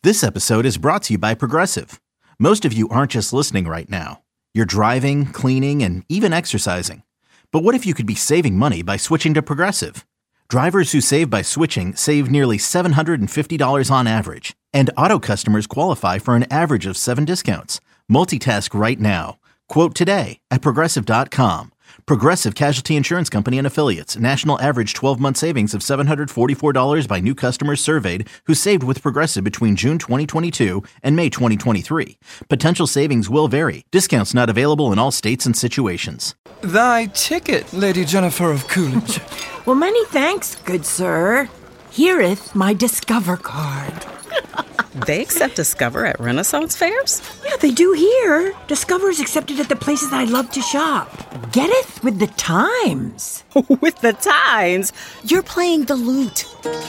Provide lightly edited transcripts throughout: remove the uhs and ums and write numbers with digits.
This episode is brought to you by Progressive. Most of you aren't just listening right now. You're driving, cleaning, and even exercising. But what if you could be saving money by switching to Progressive? Drivers who save by switching save nearly $750 on average. And auto customers qualify for an average of 7 discounts. Multitask right now. Quote today at Progressive.com. Progressive Casualty Insurance Company and Affiliates. National average 12-month savings of $744 by new customers surveyed who saved with Progressive between June 2022 and May 2023. Potential savings will vary. Discounts not available in all states and situations. Thy ticket, Lady Jennifer of Coolidge. Well, many thanks, good sir. Here'th my Discover card. They accept Discover at Renaissance fairs? Yeah, they do here. Discover is accepted at the places I love to shop. Getteth with the times. With the times? You're playing the lute.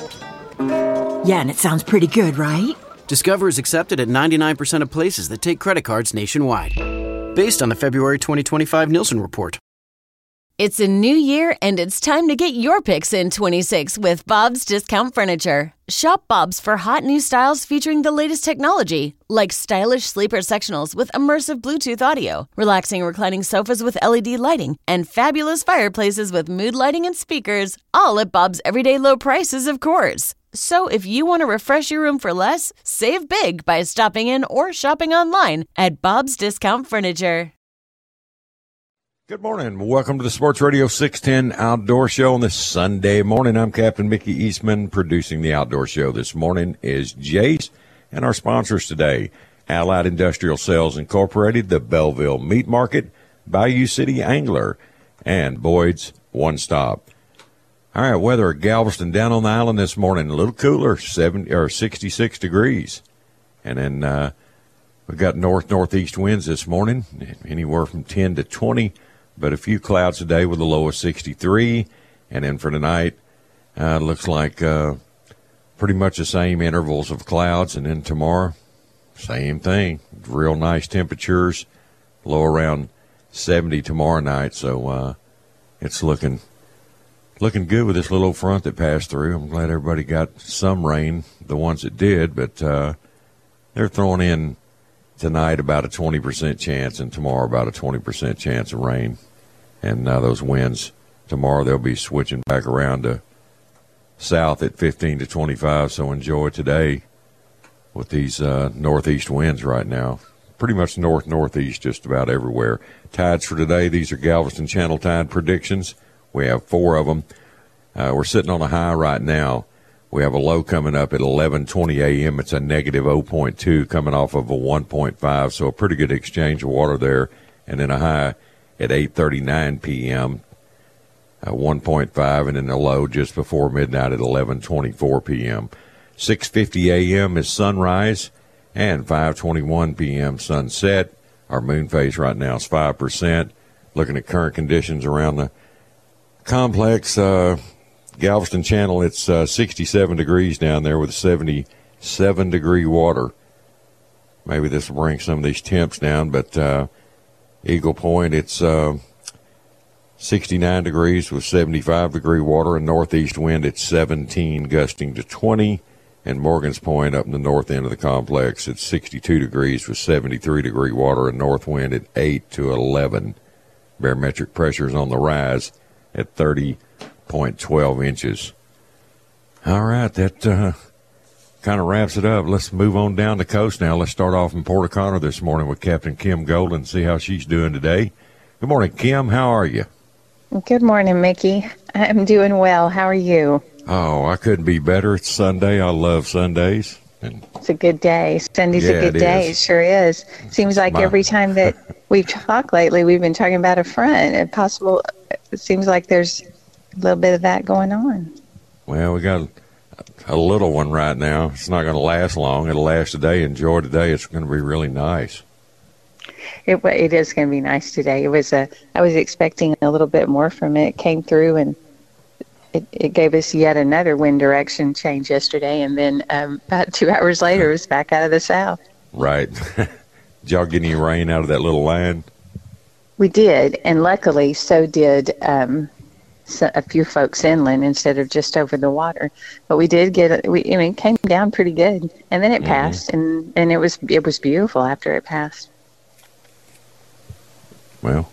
Yeah, and it sounds pretty good, right? Discover is accepted at 99% of places that take credit cards nationwide. Based on the February 2025 Nielsen report. It's a new year, and it's time to get your picks in 26 with Bob's Discount Furniture. Shop Bob's for hot new styles featuring the latest technology, like stylish sleeper sectionals with immersive Bluetooth audio, relaxing reclining sofas with LED lighting, and fabulous fireplaces with mood lighting and speakers, all at Bob's everyday low prices, of course. So if you want to refresh your room for less, save big by stopping in or shopping online at Bob's Discount Furniture. Good morning. Welcome to the Sports Radio 610 Outdoor Show on this Sunday morning. I'm Captain Mickey Eastman. Producing the Outdoor Show this morning is Jace. And our sponsors today, Allied Industrial Sales Incorporated, the Belleville Meat Market, Bayou City Angler, and Boyd's One Stop. All right, weather at Galveston down on the island this morning, a little cooler, 66 degrees. And then we've got northeast winds this morning, anywhere from 10 to 20. But a few clouds today with a low of 63. And then for tonight, looks like pretty much the same intervals of clouds. And then tomorrow, same thing. Real nice temperatures, low around 70 tomorrow night. So it's looking good with this little front that passed through. I'm glad everybody got some rain, the ones that did. But they're throwing in tonight about a 20% chance, and tomorrow about a 20% chance of rain. And those winds tomorrow, they'll be switching back around to south at 15 to 25. So enjoy today with these northeast winds right now. Pretty much northeast just about everywhere. Tides for today, these are Galveston Channel tide predictions. We have 4 of them. We're sitting on a high right now. We have a low coming up at 11:20 a.m. It's a negative 0.2 coming off of a 1.5, so a pretty good exchange of water there. And then a high at 8:39 p.m., 1.5, and then a low just before midnight at 11:24 p.m. 6:50 a.m. is sunrise, and 5:21 p.m. sunset. Our moon phase right now is 5%. Looking at current conditions around the complex, Galveston Channel, it's 67 degrees down there with 77-degree water. Maybe this will bring some of these temps down, but Eagle Point, it's 69 degrees with 75-degree water, and northeast wind at 17, gusting to 20. And Morgan's Point up in the north end of the complex, it's 62 degrees with 73-degree water, and north wind at 8 to 11. Barometric pressure is on the rise at 30.12 inches. All right, that kind of wraps it up. Let's move on down the coast now. Let's start off in Port O'Connor this morning with Captain Kim Golden and see how she's doing today. Good morning, Kim. How are you? Good morning, Mickey. I'm doing well. How are you? Oh, I couldn't be better. It's Sunday. I love Sundays. And it's a good day. Sunday's a good day. It sure is. Seems like every time that we've talked lately, we've been talking about a front. It seems like there's a little bit of that going on. Well, we got a little one right now. It's not going to last long. It'll last today. Enjoy today. It's going to be really nice. It is going to be nice today. I was expecting a little bit more from it. It came through, and it gave us yet another wind direction change yesterday, and then about 2 hours later, it was back out of the south. Right. Did y'all get any rain out of that little line? We did, and luckily so did a few folks inland instead of just over the water. But we did get it came down pretty good, and then it passed, and it was beautiful after it passed. Well,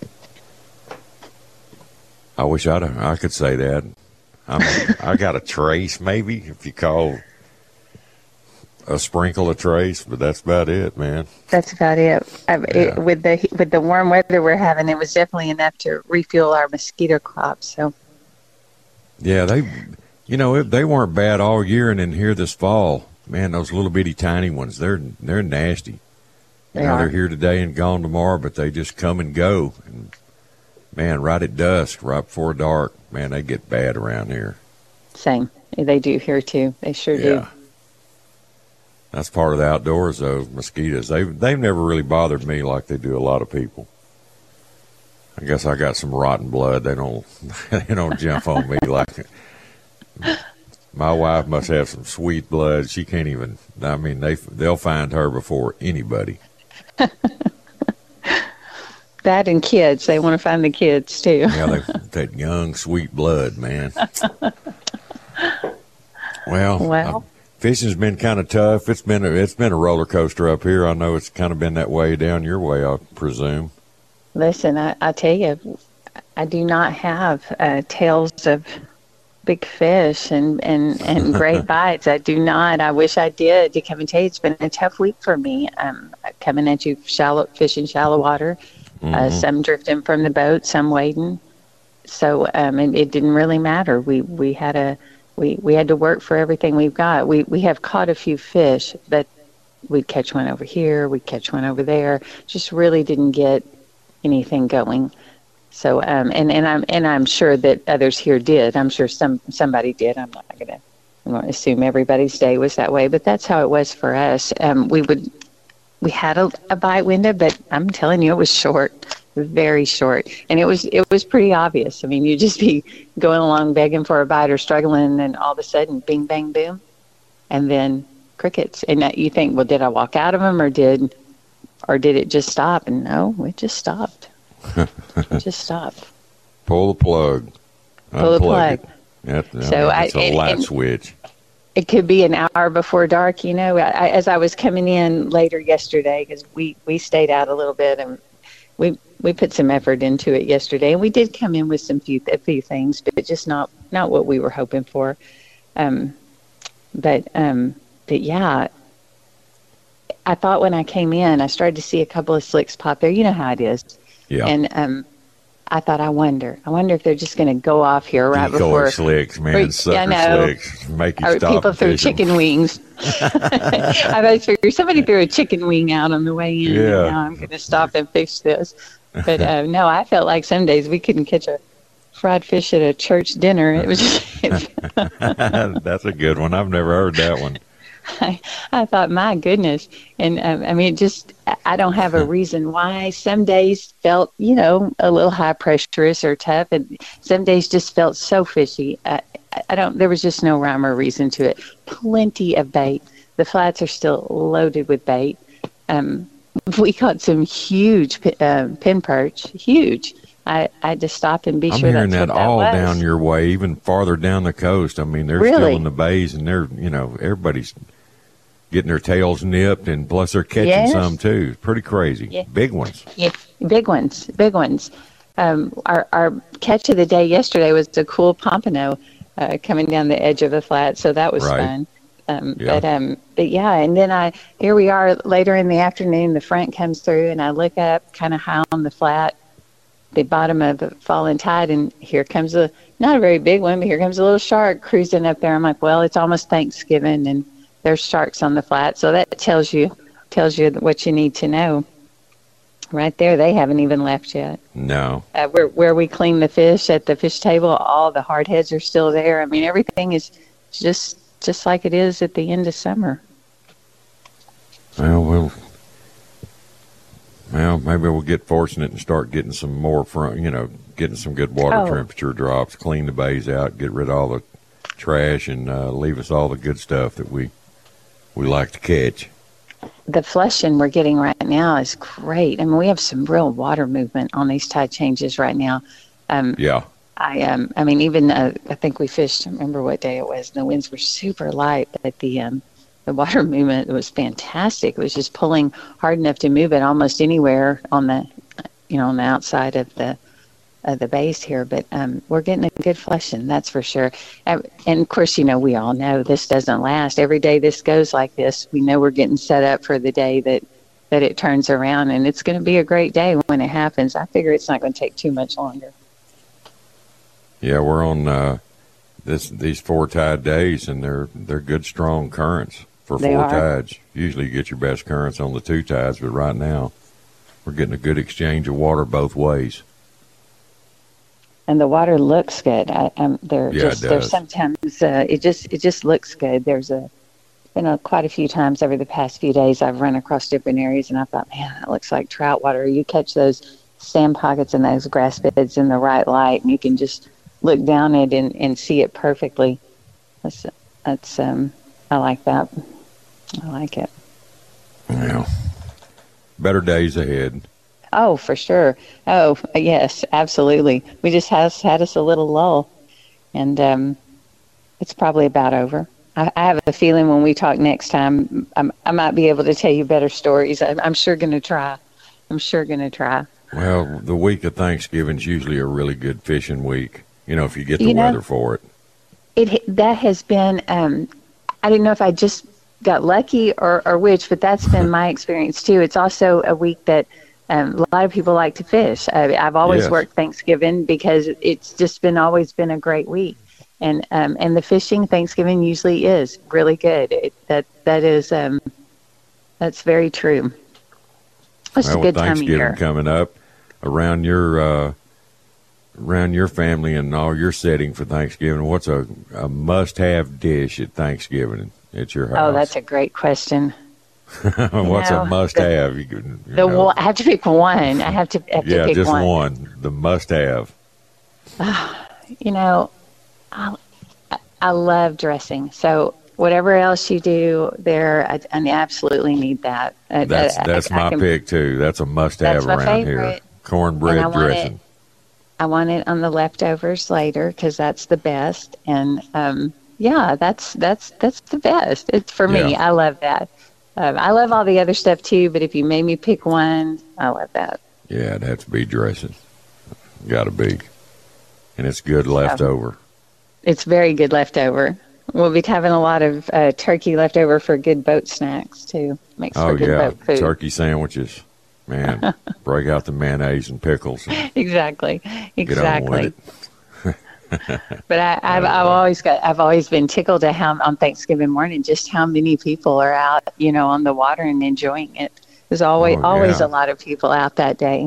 I wish I could say that. I got a trace, maybe, if you call a sprinkle a trace, but that's about it, man. That's about it. With the warm weather we're having, it was definitely enough to refuel our mosquito crops. So, yeah, they weren't bad all year, and then here this fall, man, those little bitty tiny ones, they're nasty. They're here today and gone tomorrow, but they just come and go. And man, right at dusk, right before dark, man, they get bad around here. Same. They do here too. They sure do. That's part of the outdoors, though. Mosquitoes. They've never really bothered me like they do a lot of people. I guess I got some rotten blood. They don't jump on me like. My wife must have some sweet blood. She can't even. I mean, they'll find her before anybody. That and kids. They want to find the kids too. Yeah, that young, sweet blood, man. Well. Fishing's been kind of tough. It's been a roller coaster up here. I know it's kind of been that way down your way, I presume. Listen, I tell you, I do not have tales of big fish and great bites. I do not. I wish I did. To come and tell you, it's been a tough week for me. Coming at you fishing shallow water, some drifting from the boat, some wading. So it didn't really matter. We had to work for everything we've got. We have caught a few fish, but we'd catch one over here, we'd catch one over there. Just really didn't get anything going. So and I'm sure that others here did. I'm sure somebody did. I'm not going to assume everybody's day was that way, but that's how it was for us. We had a bite window, but I'm telling you, it was short. Very short, and it was pretty obvious. I mean, you'd just be going along begging for a bite or struggling, and then all of a sudden, bing, bang, boom, and then crickets. And you think, well, did I walk out of them, or did it just stop? And no, it just stopped. It just stopped. Pull the plug. Pull the plug. It's a light switch. It could be an hour before dark. As I was coming in later yesterday, because we stayed out a little bit and we put some effort into it yesterday, and we did come in with a few things, but just not what we were hoping for. But yeah, I thought when I came in, I started to see a couple of slicks pop there. You know how it is. Yeah. And I thought, I wonder if they're just going to go off here right before slicks, man. Sucker slicks, make you stop. People threw chicken wings. I figured somebody threw a chicken wing out on the way in. Yeah. And now I'm going to stop and fish this. But no, I felt like some days we couldn't catch a fried fish at a church dinner. It was just That's a good one. I've never heard that one. I thought, my goodness. And I mean, I don't have a reason why. Some days felt, a little high pressurous or tough, and some days just felt so fishy. There was just no rhyme or reason to it. Plenty of bait. The flats are still loaded with bait. We caught some huge pin perch, huge. I had to stop and be sure that's what that was. I'm hearing that all down your way, even farther down the coast. I mean, they're still in the bays, and they're, everybody's getting their tails nipped, and plus they're catching some too. It's pretty crazy. Yeah. Big ones. Yeah, big ones. Our catch of the day yesterday was a cool pompano coming down the edge of the flat, so that was fun. But yeah, and then here we are later in the afternoon. The front comes through, and I look up kind of high on the flat, the bottom of the falling tide, and here comes not a very big one, but here comes a little shark cruising up there. I'm like, well, it's almost Thanksgiving, and there's sharks on the flat, so that tells you what you need to know. Right there, they haven't even left yet. No. Where we clean the fish at the fish table, all the hard heads are still there. I mean, everything is just like it is at the end of summer. Well, maybe we'll get fortunate and start getting some more getting some good water temperature drops, clean the bays out, get rid of all the trash, and leave us all the good stuff that we like to catch. The flushing we're getting right now is great. I mean, we have some real water movement on these tide changes right now. Yeah. I mean, even I think we fished. I don't remember what day it was. The winds were super light, but the water movement was fantastic. It was just pulling hard enough to move it almost anywhere on the, on the outside of the base here. But we're getting a good flushing, that's for sure. And of course, we all know this doesn't last. Every day this goes like this, we know we're getting set up for the day that it turns around, and it's going to be a great day when it happens. I figure it's not going to take too much longer. Yeah, we're on these four tide days, and they're good, strong currents for four tides. Usually you get your best currents on the two tides, but right now we're getting a good exchange of water both ways. And the water looks good. There's sometimes it just looks good. There's been quite a few times over the past few days I've run across different areas, and I thought, man, that looks like trout water. You catch those sand pockets and those grass beds in the right light, and you can just look down it and see it perfectly. That's I like that. I like it. Yeah. Better days ahead. Oh, for sure. Oh, yes, absolutely. We just had us a little lull, and it's probably about over. I have a feeling when we talk next time, I might be able to tell you better stories. I'm sure going to try. Well, the week of Thanksgiving is usually a really good fishing week, if you get the weather for it. That has been, I didn't know if I just got lucky or which, but that's been my experience too. It's also a week that a lot of people like to fish. I've always worked Thanksgiving because it's just always been a great week. And the fishing Thanksgiving usually is really good. That's very true. It's a good time of year. Thanksgiving coming up around your family and all your setting for Thanksgiving. What's a must-have dish at Thanksgiving at your house? Oh, that's a great question. What's a must-have? I have to pick one. I have to pick just one. The must-have. I love dressing. So whatever else you do there, I absolutely need that. That's my pick too. That's a must-have around here. Cornbread dressing. I want it on the leftovers later because that's the best. And that's the best. It's for me. I love that. I love all the other stuff too, but if you made me pick one, I love that. Yeah, it'd have to be dressing. Got to be. And it's good leftover. It's very good leftover. We'll be having a lot of turkey leftover for good boat snacks too. Makes for good boat food. Turkey sandwiches. Man, break out the mayonnaise and pickles. Exactly. Get on with it. But I've always been tickled at how on Thanksgiving morning just how many people are out, on the water and enjoying it. There's always a lot of people out that day.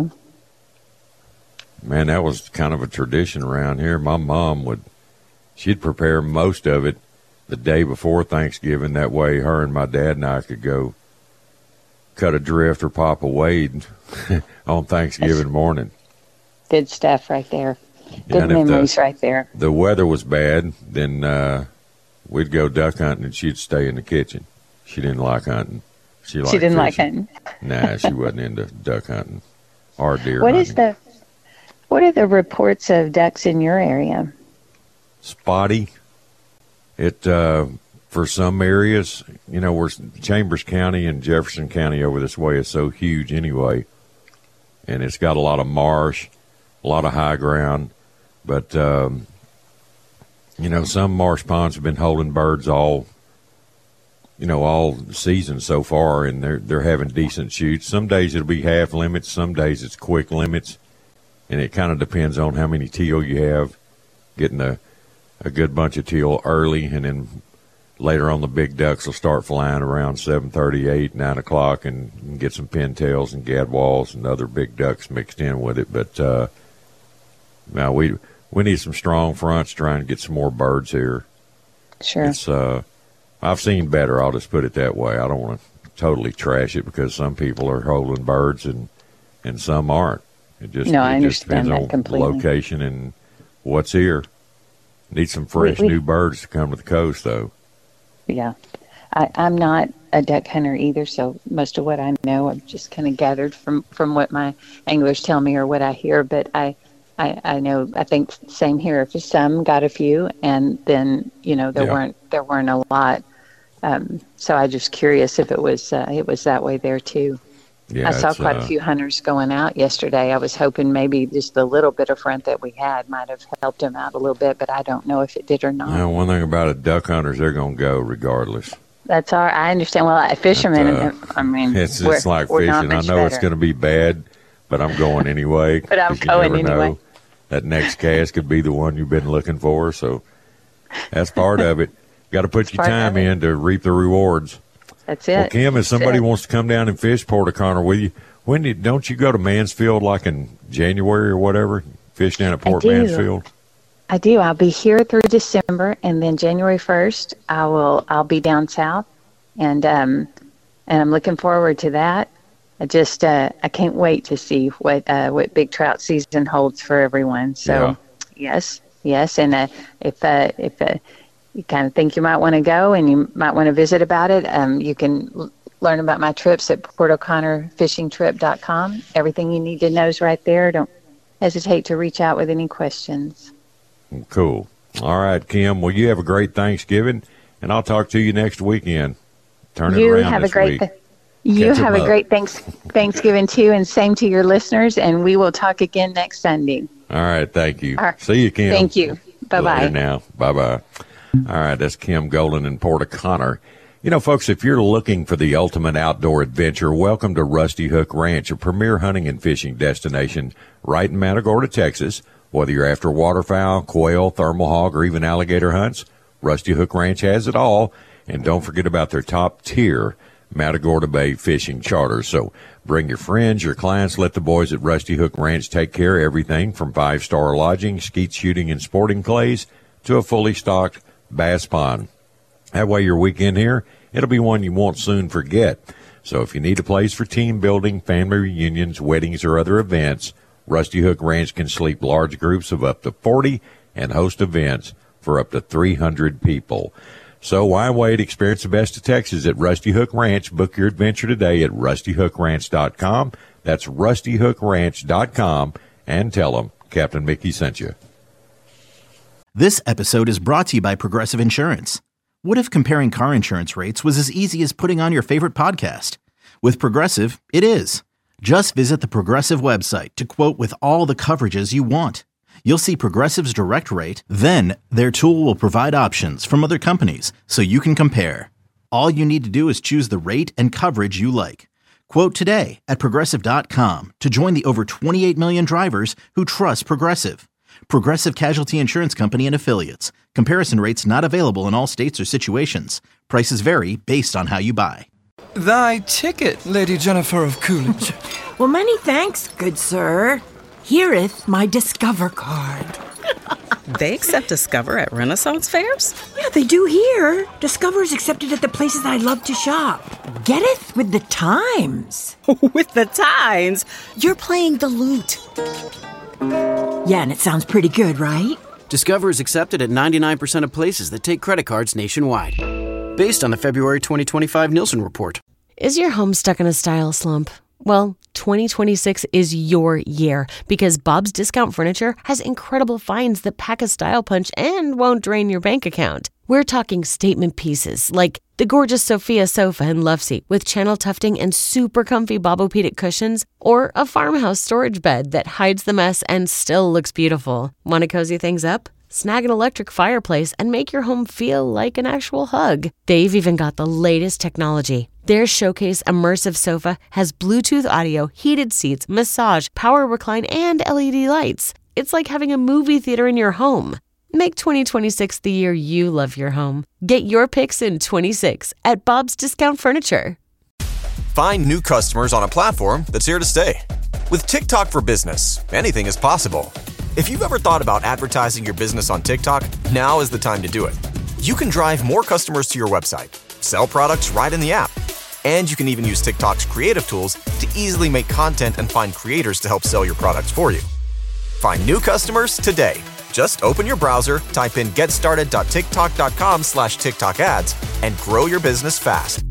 Man, that was kind of a tradition around here. My mom she'd prepare most of it the day before Thanksgiving. That way her and my dad and I could go cut a drift or pop a wade on Thanksgiving morning. Good stuff right there. Good memories right there. The weather was bad, then we'd go duck hunting and she'd stay in the kitchen. She didn't like hunting. She didn't like hunting? Nah, she wasn't into duck hunting or deer hunting. What are the reports of ducks in your area? Spotty. It for some areas, where Chambers County and Jefferson County over this way is so huge anyway, and it's got a lot of marsh, a lot of high ground, but some marsh ponds have been holding birds all season so far, and they're having decent shoots. Some days it'll be half limits, some days it's quick limits, and it kind of depends on how many teal you have. Getting a good bunch of teal early, and then later on the big ducks will start flying around 7:30, 8, 9 o'clock, and get some pintails and gadwalls and other big ducks mixed in with it. But now we need some strong fronts trying to get some more birds here. Sure. It's I've seen better. I'll just put it that way. I don't want to totally trash it because some people are holding birds and some aren't. I understand that completely. Location and what's here. Need some fresh new birds to come to the coast, though. Yeah. I'm not a duck hunter either, so most of what I know I've just kind of gathered from what my anglers tell me or what I hear. But I I know, I think same here. Some got a few, and then, there weren't a lot. So I just curious if it was that way there too. Yeah, I saw quite a few hunters going out yesterday. I was hoping maybe just the little bit of front that we had might have helped them out a little bit, but I don't know if it did or not. One thing about it, duck hunters, they're going to go regardless. That's all. I understand. Well, fishermen, it's like fishing. I know it's going to be bad, but I'm going anyway. But I'm going anyway. Know. That next cast could be the one you've been looking for, so that's part of it. Got to put your time in to reap the rewards. That's it. Well, Kim, if somebody wants to come down and fish Port O'Connor with you, don't you go to Mansfield like in January or whatever? Fish down at Port Mansfield? I do. I'll be here through December, and then January 1st, I'll be down south, and I'm looking forward to that. I can't wait to see what big trout season holds for everyone. So yes, and if you kind of think you might want to go and you might want to visit about it, you can learn about my trips at PortO'ConnorFishingTrip.com. Everything you need to know is right there. Don't hesitate to reach out with any questions. Cool. All right, Kim. Well, you have a great Thanksgiving, and I'll talk to you next weekend. Turn it around this week. You have a great Thanksgiving, too, and same to your listeners, and we will talk again next Sunday. All right, thank you. See you, Kim. Thank you. Bye-bye. Later now. Bye-bye. All right, that's Kim Golden in Port O'Connor. Folks, if you're looking for the ultimate outdoor adventure, welcome to Rusty Hook Ranch, a premier hunting and fishing destination right in Matagorda, Texas. Whether you're after waterfowl, quail, thermal hog, or even alligator hunts, Rusty Hook Ranch has it all. And don't forget about their top-tier Matagorda Bay fishing charters. So bring your friends, your clients, let the boys at Rusty Hook Ranch take care of everything from 5-star lodging, skeet shooting, and sporting clays to a fully stocked bass pond. That way your weekend here, it'll be one you won't soon forget. So if you need a place for team building, family reunions, weddings, or other events, Rusty Hook Ranch can sleep large groups of up to 40 and host events for up to 300 people. So why wait? Experience the best of Texas at Rusty Hook Ranch. Book your adventure today at rustyhookranch.com. That's rustyhookranch.com, and tell them Captain Mickey sent you. This episode is brought to you by Progressive Insurance. What if comparing car insurance rates was as easy as putting on your favorite podcast? With Progressive, it is. Just visit the Progressive website to quote with all the coverages you want. You'll see Progressive's direct rate, then their tool will provide options from other companies so you can compare. All you need to do is choose the rate and coverage you like. Quote today at Progressive.com to join the over 28 million drivers who trust Progressive. Progressive Casualty Insurance Company and Affiliates. Comparison rates not available in all states or situations. Prices vary based on how you buy. Thy ticket, Lady Jennifer of Coolidge. Well, many thanks, good sir. Here'th my Discover card. They accept Discover at Renaissance fairs? Yeah, they do here. Discover is accepted at the places I love to shop. Getteth with the times. With the times? You're playing the lute. Yeah, and it sounds pretty good, right? Discover is accepted at 99% of places that take credit cards nationwide. Based on the February 2025 Nielsen report. Is your home stuck in a style slump? Well, 2026 is your year because Bob's Discount Furniture has incredible finds that pack a style punch and won't drain your bank account. We're talking statement pieces like the gorgeous Sophia sofa and love seat with channel tufting and super comfy Bobopedic cushions, or a farmhouse storage bed that hides the mess and still looks beautiful. Want to cozy things up? Snag an electric fireplace and make your home feel like an actual hug. They've even got the latest technology. Their Showcase Immersive Sofa has Bluetooth audio, heated seats, massage, power recline, and LED lights. It's like having a movie theater in your home. Make 2026 the year you love your home. Get your picks in 26 at Bob's Discount Furniture. Find new customers on a platform that's here to stay. With TikTok for Business, anything is possible. If you've ever thought about advertising your business on TikTok, now is the time to do it. You can drive more customers to your website, sell products right in the app, and you can even use TikTok's creative tools to easily make content and find creators to help sell your products for you. Find new customers today. Just open your browser, type in getstarted.tiktok.com/TikTok ads, and grow your business fast.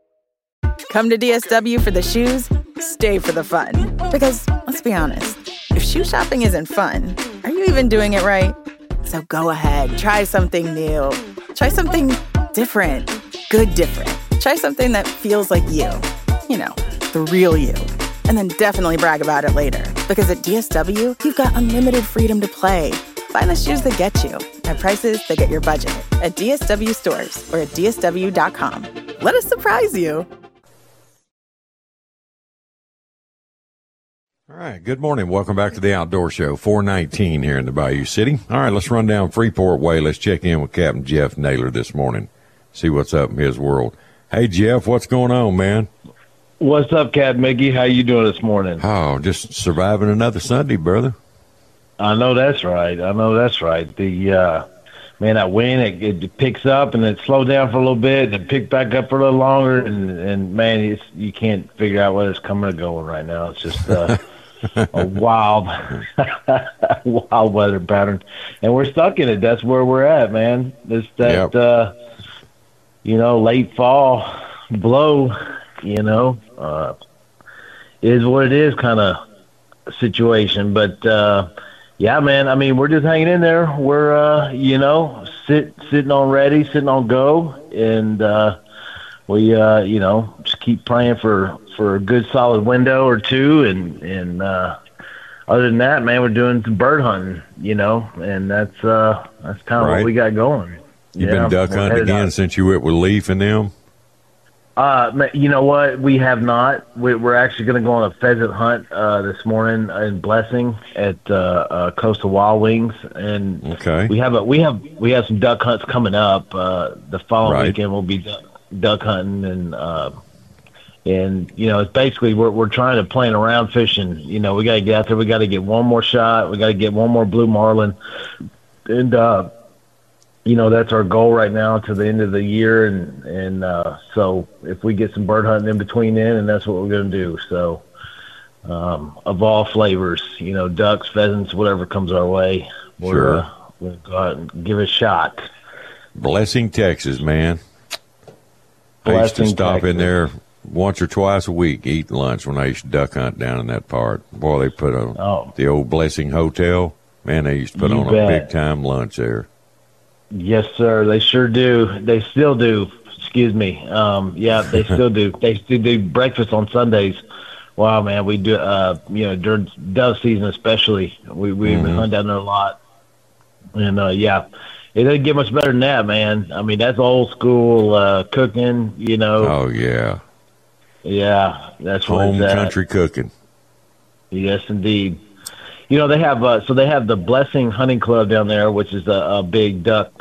Come to DSW for the shoes, stay for the fun. Because, let's be honest, If shoe shopping isn't fun, are you even doing it right? So go ahead, try something new. Try something different. Good different. Try something that feels like you. You know, the real you. And then definitely brag about it later. Because at DSW, you've got unlimited freedom to play. Find the shoes that get you at prices that get your budget at DSW stores or at DSW.com. Let us surprise you. All right, good morning. Welcome back to the Outdoor Show, 419 here in the Bayou City. All right, let's run down Freeport Way. Let's check in with Captain Jeff Naylor this morning, see what's up in his world. Hey, Jeff, what's going on, man? What's up, Captain Mickey? How you doing this morning? Oh, just surviving another Sunday, brother. I know that's right. The man, that wind, it picks up and it slows down for a little bit and pick back up for a little longer, and man, you can't figure out whether it's coming or going right now. It's just a wild weather pattern, and we're stuck in it. That's where we're at, man. It's that late fall blow, is what it is kind of situation. But yeah, man, I mean, we're just hanging in there. We're sitting on ready, sitting on go, and we just keep praying for a good solid window or two, and other than that, man, we're doing some bird hunting, and that's kind of what we got going. You've been duck hunting again since you went with Leaf and them? You know what? We have not. We're actually going to go on a pheasant hunt this morning in Blessing at Coastal Wild Wings, and we have some duck hunts coming up. The following weekend we'll be duck hunting, and it's basically we're trying to plan around fishing. We got to get out there. We got to get one more shot. We got to get one more blue marlin, and that's our goal right now to the end of the year, and so if we get some bird hunting in between then, and that's what we're going to do. So of all flavors, ducks, pheasants, whatever comes our way, we'll go out and give it a shot. Blessing, Texas, man. I used to stop in there once or twice a week, eat lunch when I used to duck hunt down in that part. Boy, they put on the old Blessing Hotel. Man, they used to put on a big-time lunch there. Yes, sir. They sure do. They still do. Excuse me. Yeah, they still do. They still do breakfast on Sundays. Wow, man. We do, during dove season especially, we've been hunting down there a lot. And, it doesn't get much better than that, man. I mean, that's old school cooking, Oh, yeah. Yeah, that's home country cooking. Yes, indeed. They have the Blessing Hunting Club down there, which is a big dove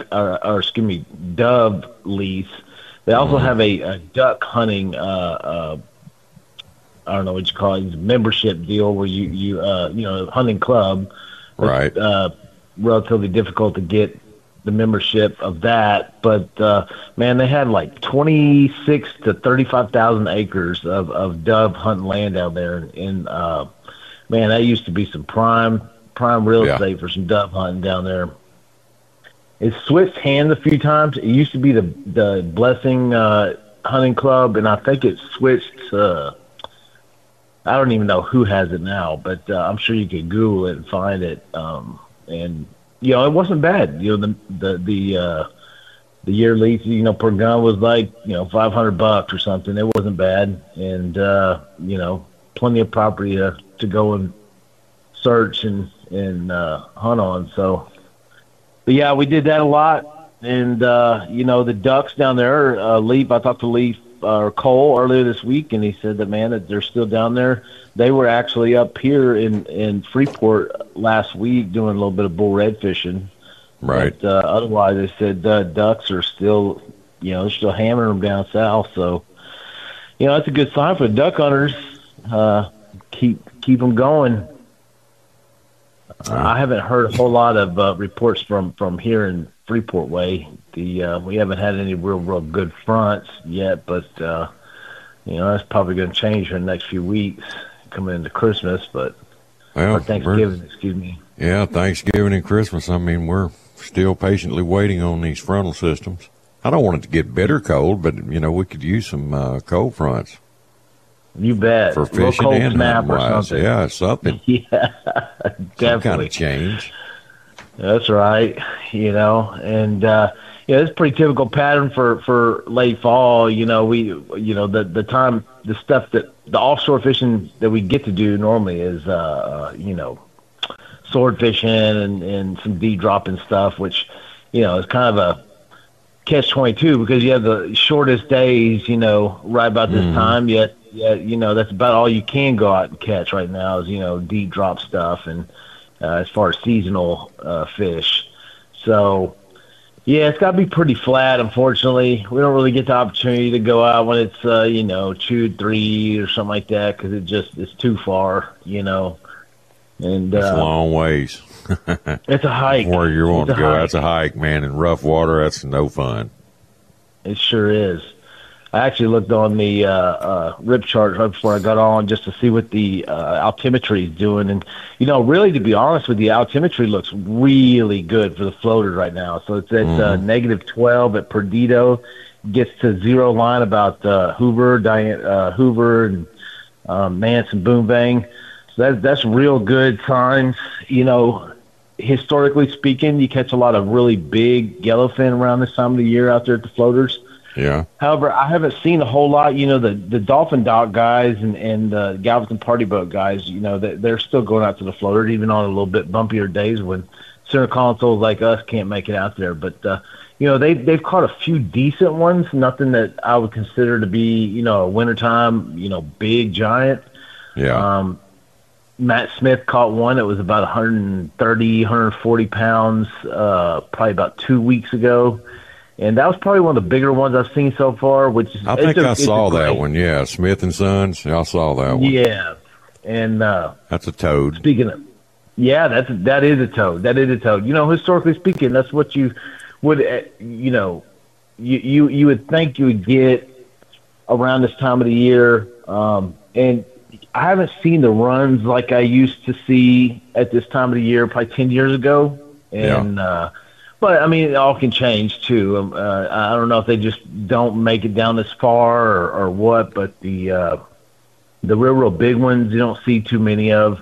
lease. They also have a duck hunting I don't know what you call it, membership deal where you hunting club. Right. It's relatively difficult to get the membership of that, but man, they had like 26 to 35,000 acres of dove hunting land down there, and man, that used to be some prime real estate for some dove hunting down there. It's switched hands a few times. It used to be the Blessing Hunting Club, and I think it switched to, I don't even know who has it now, but I'm sure you could Google it and find it. And it wasn't bad. The year lease, per gun was like $500 or something. It wasn't bad, and plenty of property to go and search and hunt on. So, but yeah, we did that a lot. And the ducks down there, Leaf. I talked to Leaf or Cole earlier this week, and he said that they're still down there. They were actually up here in Freeport last week doing a little bit of bull red fishing. Right. But otherwise, they said ducks are still, they're still hammering them down south. So, that's a good sign for the duck hunters. Keep them going. I haven't heard a whole lot of reports from here in Freeport Way. We haven't had any real good fronts yet, but that's probably going to change in the next few weeks coming into Christmas, or Thanksgiving, excuse me. Yeah, Thanksgiving and Christmas. I mean, we're still patiently waiting on these frontal systems. I don't want it to get bitter cold, but we could use some cold fronts. You bet. For fishing cold and snap or hunting-wise. something. Yeah, something. Yeah, definitely. Some kind of change. That's right. And it's a pretty typical pattern for late fall. The time, the stuff that the offshore fishing that we get to do normally is sword fishing and some deep dropping stuff, which is kind of a catch-22 because you have the shortest days, right about this time. Yet, that's about all you can go out and catch right now is deep drop stuff and as far as seasonal fish. So. Yeah, it's got to be pretty flat, unfortunately. We don't really get the opportunity to go out when it's, 2-3 or something like that because it's too far, And it's a long ways. It's a hike. Where you want to go, that's a hike, man. In rough water, that's no fun. It sure is. I actually looked on the rip chart right before I got on just to see what the altimetry is doing. And, really, to be honest with you, altimetry looks really good for the floaters right now. So it's at -12 at Perdido. Gets to zero line about Hoover and Nance and Boom Bang. So that's real good signs. Historically speaking, you catch a lot of really big yellowfin around this time of the year out there at the floaters. Yeah. However, I haven't seen a whole lot. The Dolphin Dock guys and the Galveston Party Boat guys, they're still going out to the floaters, even on a little bit bumpier days when center consoles like us can't make it out there. But, they've caught a few decent ones, nothing that I would consider to be, a wintertime, big giant. Yeah. Matt Smith caught one that was about 130, 140 pounds, probably about 2 weeks ago. And that was probably one of the bigger ones I've seen so far. I think I saw that one. Yeah, Smith and Sons. I saw that one. Yeah, and that's a toad. Speaking of, that is a toad. That is a toad. Historically speaking, that's what you would, you would think you would get around this time of the year. And I haven't seen the runs like I used to see at this time of the year, probably 10 years ago. And but it all can change too. I don't know if they just don't make it down this far or what. But the real big ones you don't see too many of.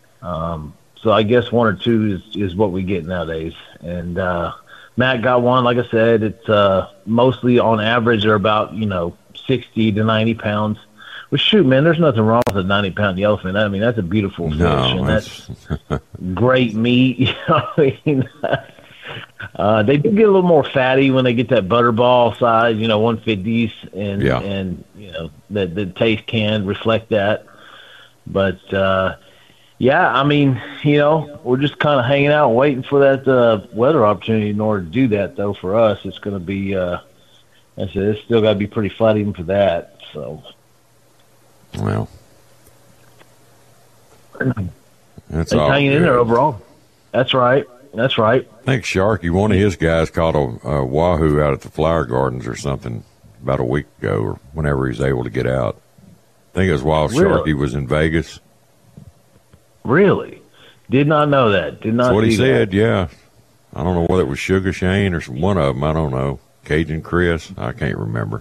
So I guess one or two is what we get nowadays. And Matt got one. Like I said, it's mostly on average they're about 60 to 90 pounds. Well, shoot, man, there's nothing wrong with a 90-pound yellowfin. That's a beautiful fish, and that's great meat. They do get a little more fatty when they get that butterball size, 150s, and the taste can reflect that. But we're just kind of hanging out, waiting for that weather opportunity. In order to do that, though, for us, it's going to be, it's still got to be pretty flat even for that. So, well, it's hanging in there overall. That's right. That's right. I think Sharky, one of his guys, caught a wahoo out at the Flower Gardens or something about a week ago, or whenever he was able to get out. I think it was while Sharky was in Vegas. Really? Did not know that. Did not. That's what he said. That. Yeah. I don't know whether it was Sugar Shane or one of them. I don't know. Cajun Chris. I can't remember.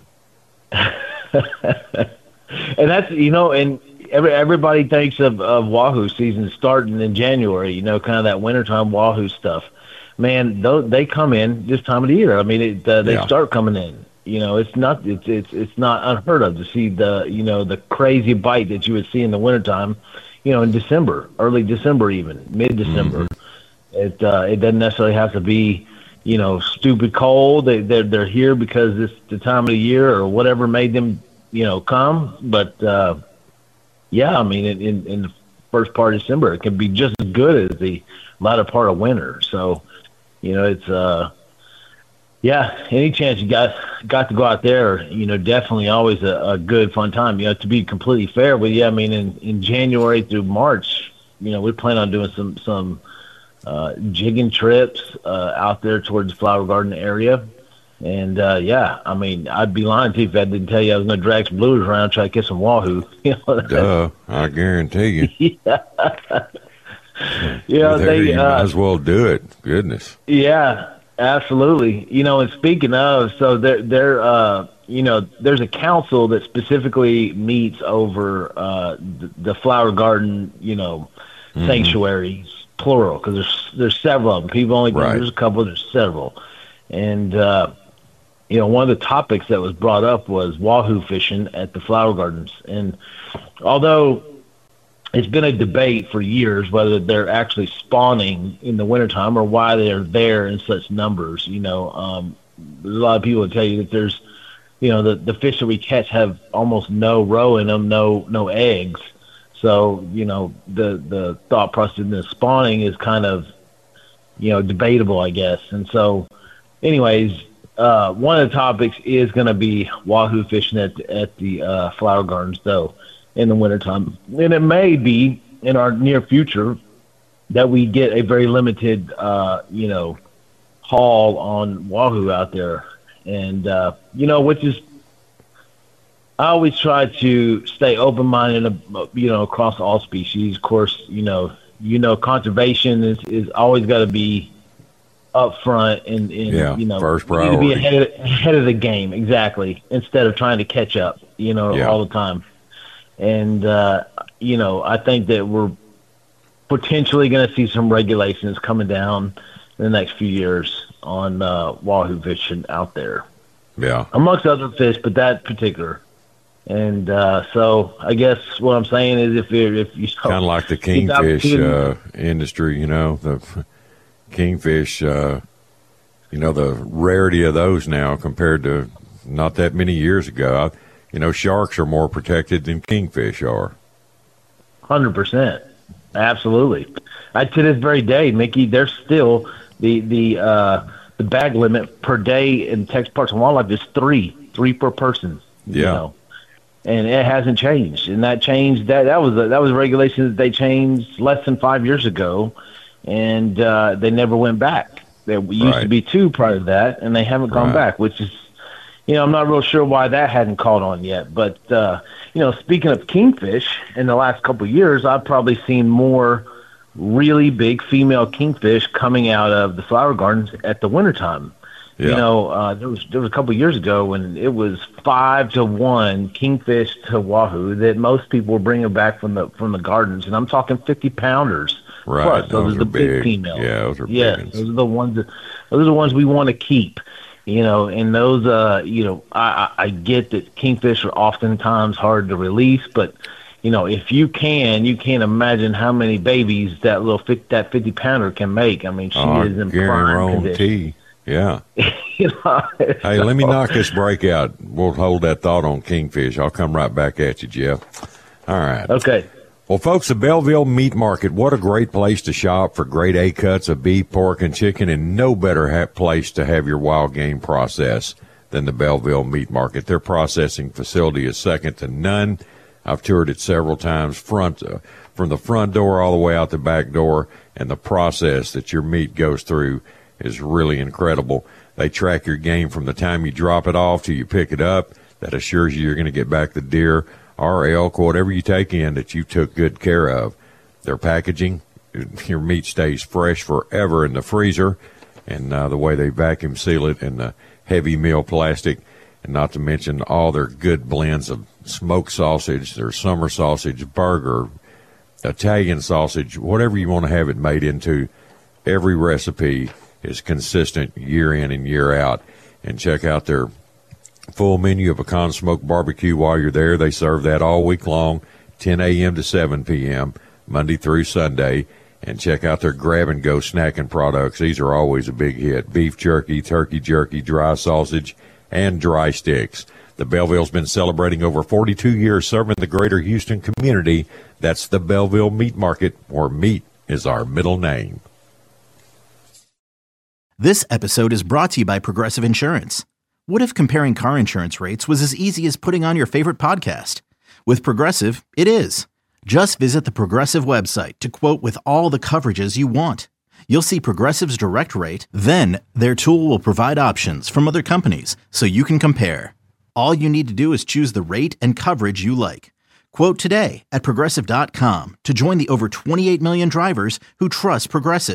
And that's and everybody thinks of wahoo season starting in January, kind of that wintertime wahoo stuff. Man, they come in this time of the year. They start coming in. It's not unheard of to see the crazy bite that you would see in the wintertime, in December, early December, even mid-December. It doesn't necessarily have to be, stupid cold. They're here because it's the time of the year or whatever made them, come. But in the first part of December, it can be just as good as the latter part of winter. So, it's any chance you got to go out there, definitely always a good fun time. To be completely fair with you, in January through March, we plan on doing some jigging trips out there towards the Flower Garden area. And I'd be lying to you if I didn't tell you I was going to drag some blues around and try to get some wahoo. Duh, I guarantee you. They might as well do it. Goodness. Yeah, absolutely. And speaking of, so they're there's a council that specifically meets over the flower garden, sanctuaries, plural, because there's several of them. People only there's a couple, there's several, and one of the topics that was brought up was wahoo fishing at the flower gardens, and although it's been a debate for years whether they're actually spawning in the wintertime or why they're there in such numbers. There's a lot of people that tell you that there's, the fish that we catch have almost no roe in them, no eggs. So, the thought process in the spawning is kind of, debatable, I guess. And so, anyways, one of the topics is going to be wahoo fishing at the flower gardens, though, in the wintertime. And it may be in our near future that we get a very limited, haul on wahoo out there. And, which is, I always try to stay open-minded, across all species. Of course, conservation is always got to be up front and first priority. You need to be ahead of the game, exactly, instead of trying to catch up, all the time. And, I think that we're potentially going to see some regulations coming down in the next few years on wahoo fishing out there. Yeah. Amongst other fish, but that particular. And so I guess what I'm saying is if you kind of like the kingfish industry, the kingfish, the rarity of those now compared to not that many years ago. Sharks are more protected than kingfish are. 100%. Absolutely. To this very day, Mickey, there's still the bag limit per day in Texas Parks and Wildlife is three per person. Yeah. And it hasn't changed. And that changed. That was a regulation that they changed less than 5 years ago, and they never went back. There used to be 2 prior to that, and they haven't gone back, which is, I'm not real sure why that hadn't caught on yet. But, speaking of kingfish, in the last couple of years, I've probably seen more really big female kingfish coming out of the flower gardens at the wintertime. Yeah. There was a couple of years ago when it was 5-1 kingfish to wahoo that most people were bringing back from the gardens, and I'm talking 50-pounders. Right, plus, those are the big females. Yeah, those are big. Those are the ones we want to keep. And those, I get that kingfish are oftentimes hard to release, but if you can't imagine how many babies that 50-pounder can make. I mean, she is in prime condition. Yeah. Hey, let me knock this break out. We'll hold that thought on kingfish. I'll come right back at you, Jeff. All right. Okay. Well, folks, the Belleville Meat Market, what a great place to shop for grade A cuts of beef, pork, and chicken, and no better place to have your wild game processed than the Belleville Meat Market. Their processing facility is second to none. I've toured it several times, from the front door all the way out the back door, and the process that your meat goes through is really incredible. They track your game from the time you drop it off till you pick it up. That assures you you're going to get back the deer or elk, whatever you take in, that you took good care of. Their packaging, your meat stays fresh forever in the freezer, and the way they vacuum seal it in the heavy meal plastic, and not to mention all their good blends of smoked sausage, their summer sausage, burger, Italian sausage, whatever you want to have it made into. Every recipe is consistent year in and year out. And check out their full menu of pecan smoked barbecue while you're there. They serve that all week long, 10 a.m. to 7 p.m., Monday through Sunday. And check out their grab-and-go snacking products. These are always a big hit. Beef jerky, turkey jerky, dry sausage, and dry sticks. The Belleville's been celebrating over 42 years serving the greater Houston community. That's the Belleville Meat Market, where meat is our middle name. This episode is brought to you by Progressive Insurance. What if comparing car insurance rates was as easy as putting on your favorite podcast? With Progressive, it is. Just visit the Progressive website to quote with all the coverages you want. You'll see Progressive's direct rate, then their tool will provide options from other companies so you can compare. All you need to do is choose the rate and coverage you like. Quote today at Progressive.com to join the over 28 million drivers who trust Progressive.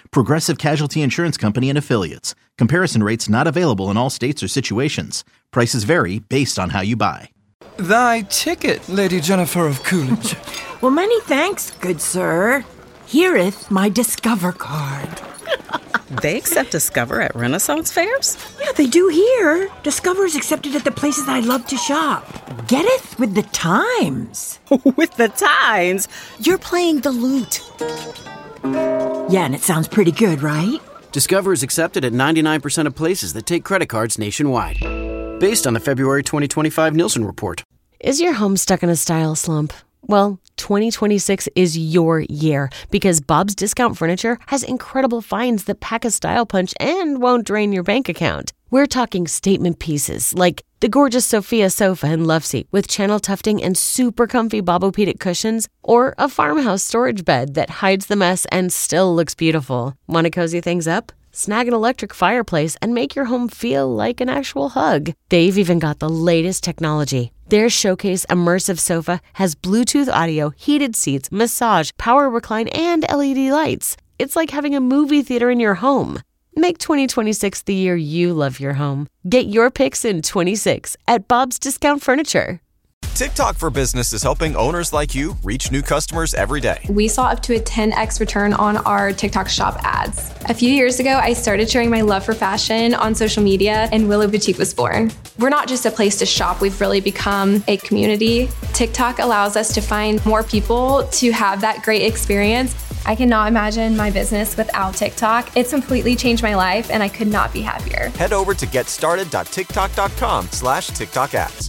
Progressive Casualty Insurance Company and Affiliates. Comparison rates not available in all states or situations. Prices vary based on how you buy. Thy ticket, Lady Jennifer of Coolidge. Well, many thanks, good sir. Here'th my Discover card. They accept Discover at Renaissance fairs? Yeah, they do here. Discover's accepted at the places I love to shop. Getteth with the times. With the times? You're playing the lute. Yeah, and it sounds pretty good, right? Discover is accepted at 99% of places that take credit cards nationwide. Based on the February 2025 Nielsen report. Is your home stuck in a style slump? Well, 2026 is your year because Bob's Discount Furniture has incredible finds that pack a style punch and won't drain your bank account. We're talking statement pieces like the gorgeous Sophia sofa and love seat with channel tufting and super comfy Bobopedic cushions, or a farmhouse storage bed that hides the mess and still looks beautiful. Want to cozy things up? Snag an electric fireplace and make your home feel like an actual hug. They've even got the latest technology. Their Showcase Immersive Sofa has Bluetooth audio, heated seats, massage, power recline, and LED lights. It's like having a movie theater in your home. Make 2026 the year you love your home. Get your picks in 26 at Bob's Discount Furniture. TikTok for Business is helping owners like you reach new customers every day. We saw up to a 10x return on our TikTok shop ads. A few years ago, I started sharing my love for fashion on social media, and Willow Boutique was born. We're not just a place to shop, we've really become a community. TikTok allows us to find more people to have that great experience. I cannot imagine my business without TikTok. It's completely changed my life, and I could not be happier. Head over to getstarted.tiktok.com/TikTok ads.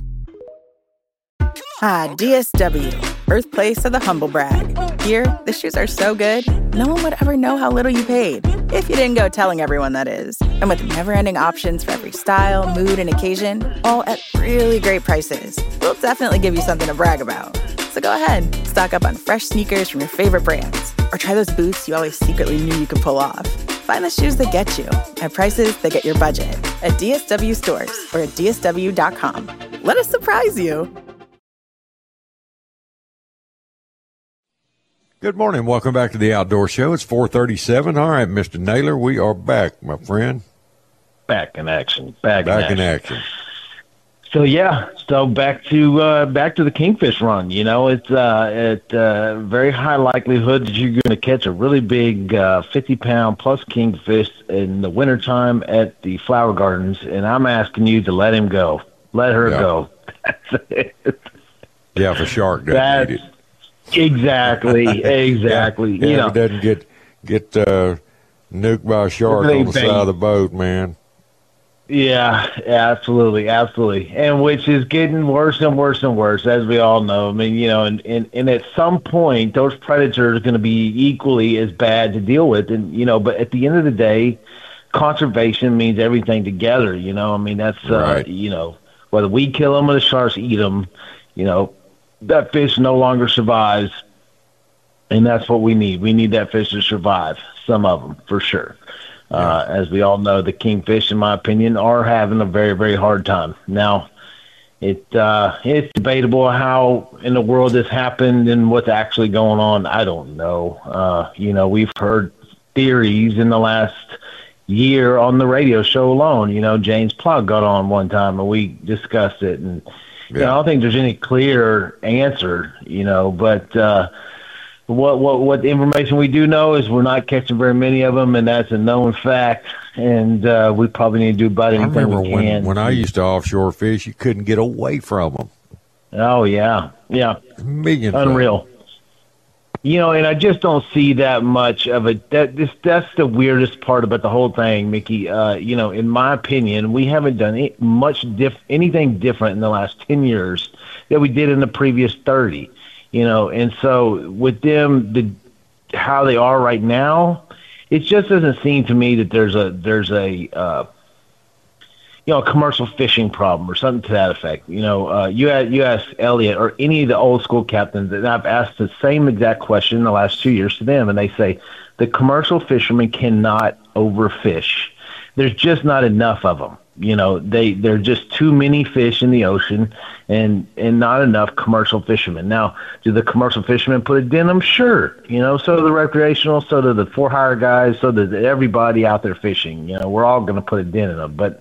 DSW, birthplace of the humble brag. Here, the shoes are so good, no one would ever know how little you paid, if you didn't go telling everyone, that is. And with never-ending options for every style, mood, and occasion, all at really great prices, we'll definitely give you something to brag about. So go ahead, stock up on fresh sneakers from your favorite brands, or try those boots you always secretly knew you could pull off. Find the shoes that get you, at prices that get your budget, at DSW stores or at DSW.com. Let us surprise you. Good morning. Welcome back to the Outdoor Show. It's 4:37. All right, Mr. Naylor, we are back, my friend. Back in action. Back in action. So back to the kingfish run. You know, it's very high likelihood that you're going to catch a really big 50-pound plus kingfish in the wintertime at the Flower Gardens, and I'm asking you to let him go. Let her go. That's it. Yeah, if a shark doesn't eat it. Exactly. Yeah, you know, if it doesn't get nuked by a shark on the side of the boat, man. Yeah, absolutely, and which is getting worse and worse and worse, as we all know. I mean, you know, and at some point, those predators are going to be equally as bad to deal with, and you know. But at the end of the day, conservation means everything together. You know, I mean that's right. You know, whether we kill them or the sharks eat them, you know, that fish no longer survives, and that's what we need. We need that fish to survive. Some of them, for sure. As we all know, the kingfish, in my opinion, are having a very, very hard time. Now, it's debatable how in the world this happened and what's actually going on. I don't know. You know, we've heard theories in the last year on the radio show alone. You know, James Plug got on one time and we discussed it. And, you know, I don't think there's any clear answer, you know, but what information we do know is we're not catching very many of them, and that's a known fact. And we probably need to do about anything we can. I remember when I used to offshore fish, you couldn't get away from them. Oh yeah, millions. Unreal. You know, and I just don't see that much of it. That's the weirdest part about the whole thing, Mickey. You know, in my opinion, we haven't done anything different in the last 10 years that we did in the previous 30. You know, and so with them, how they are right now, it just doesn't seem to me that there's a commercial fishing problem or something to that effect. You know, you ask Elliot or any of the old school captains, and I've asked the same exact question in the last 2 years to them, and they say the commercial fishermen cannot overfish. There's just not enough of them. They're just too many fish in the ocean and not enough commercial fishermen. Now, do the commercial fishermen put a dent in them? Sure. So do the recreational, so do the for-hire guys, so does everybody out there fishing. We're all going to put a dent in them. But,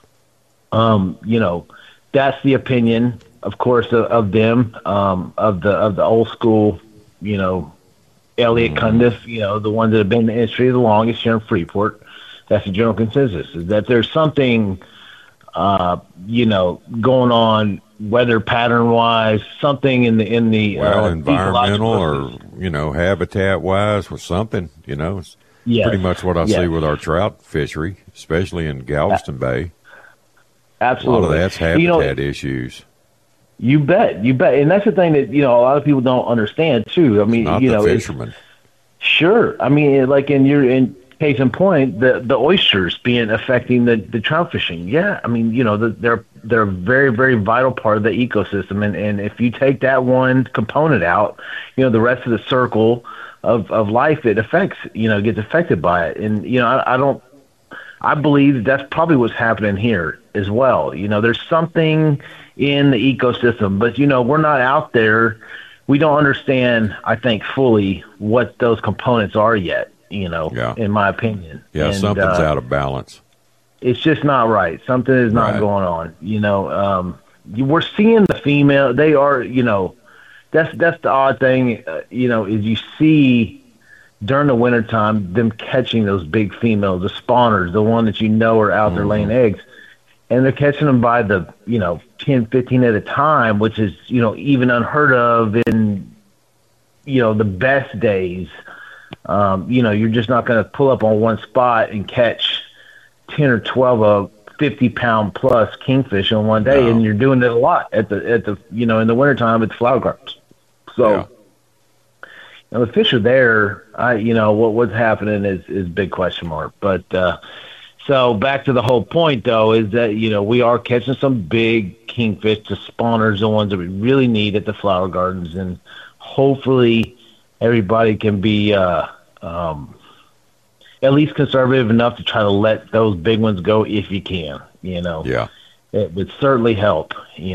that's the opinion, of course, of them, of the old school, Elliott Cundiff, the ones that have been in the industry the longest here in Freeport. That's the general consensus, is that there's something, going on weather pattern wise, something in the environmental or habitat wise, with something. It's pretty much what I see with our trout fishery, especially in Galveston Bay. Absolutely, a lot of that's habitat issues. You bet, and that's the thing that a lot of people don't understand too. I mean, it's not the fishermen. Sure, I mean, like in case in point, the oysters affecting the trout fishing. Yeah, I mean, they're a very, very vital part of the ecosystem, and if you take that one component out, the rest of the circle of life gets affected by it. And I believe that's probably what's happening here as well. There's something in the ecosystem, but we're not out there. We don't understand, I think, fully what those components are yet. In my opinion. Yeah, something's out of balance. It's just not right. Something is not going on. We're seeing the female. They are, that's the odd thing, is you see during the wintertime them catching those big females, the spawners, the one that are out there laying eggs. And they're catching them by the, 10, 15 at a time, which is, even unheard of in, the best days. You're just not going to pull up on one spot and catch 10 or 12 of 50-pound plus kingfish in one day, and you're doing it a lot at the in the wintertime at the flower gardens. So, the fish are there. What's happening is a big question mark. But so back to the whole point, though, is that we are catching some big kingfish, the spawners, the ones that we really need at the flower gardens, and hopefully everybody can be at least conservative enough to try to let those big ones go if you can. Yeah, it would certainly help.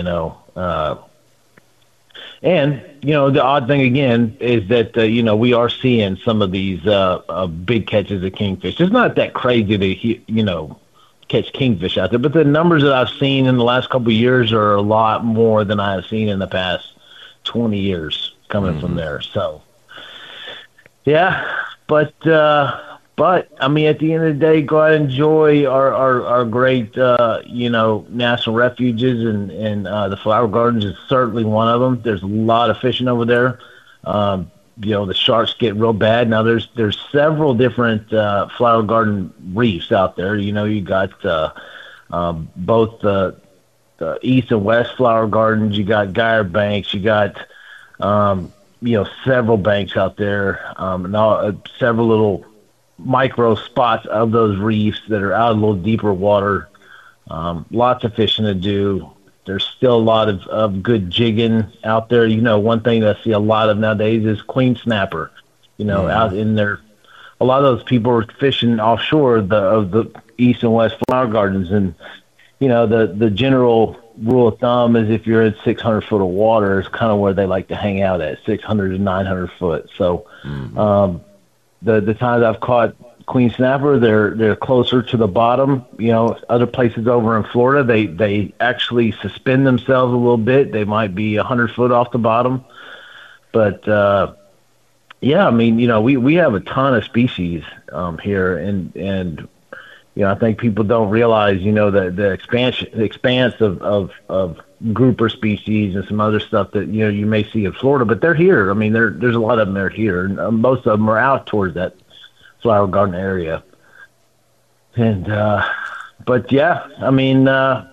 And the odd thing again is that we are seeing some of these big catches of kingfish. It's not that crazy to catch kingfish out there, but the numbers that I've seen in the last couple of years are a lot more than I have seen in the past 20 years coming from there. So. Yeah, but I mean, at the end of the day, go out and enjoy our great national refuges, and the flower gardens is certainly one of them. There's a lot of fishing over there. The sharks get real bad now. There's several different flower garden reefs out there. You got both the east and west flower gardens. You got Geyer Banks. You got several banks out there, and several little micro spots of those reefs that are out a little deeper water. Lots of fishing to do. There's still a lot of good jigging out there. One thing that I see a lot of nowadays is queen snapper. Out in there, a lot of those people are fishing offshore of the east and west flower gardens, and the general rule of thumb is if you're at 600 foot of water, it's kind of where they like to hang out at, 600 to 900 foot. So the times I've caught queen snapper, they're closer to the bottom. Other places over in Florida, they actually suspend themselves a little bit. They might be 100 foot off the bottom. But I mean, we have a ton of species here, and I think people don't realize, the expanse of grouper species and some other stuff that, you may see in Florida, but they're here. I mean, there's a lot of them that are here, and most of them are out towards that flower garden area. And, but yeah, I mean, that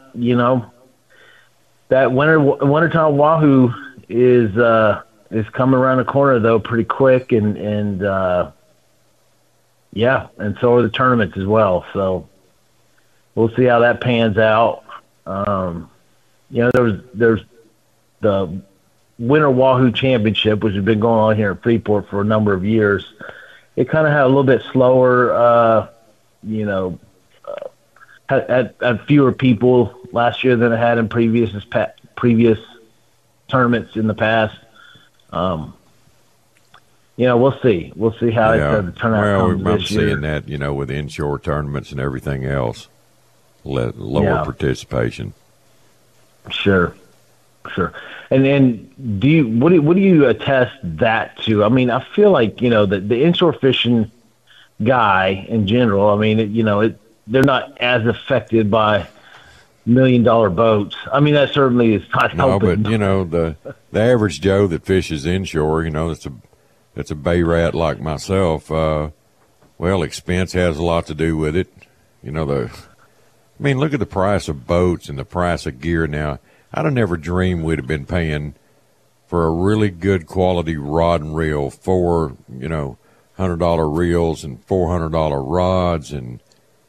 wintertime wahoo is coming around the corner though, pretty quick, and so are the tournaments as well. So we'll see how that pans out. There's the Winter Wahoo Championship, which has been going on here in Freeport for a number of years. It kind of had a little bit slower, had fewer people last year than it had in previous tournaments in the past. We'll see. We'll see how the turnout comes this year. I'm seeing that, with inshore tournaments and everything else, lower participation. Sure. And then what do you attest that to? I mean, I feel like, the inshore fishing guy in general, I mean, they're not as affected by $1 million boats. I mean, that certainly is not helping. No, but, the average Joe that fishes inshore, that's a bay rat like myself, expense has a lot to do with it. Look at the price of boats and the price of gear now. I'd have never dreamed we'd have been paying for a really good quality rod and reel, $100 reels and $400 rods and,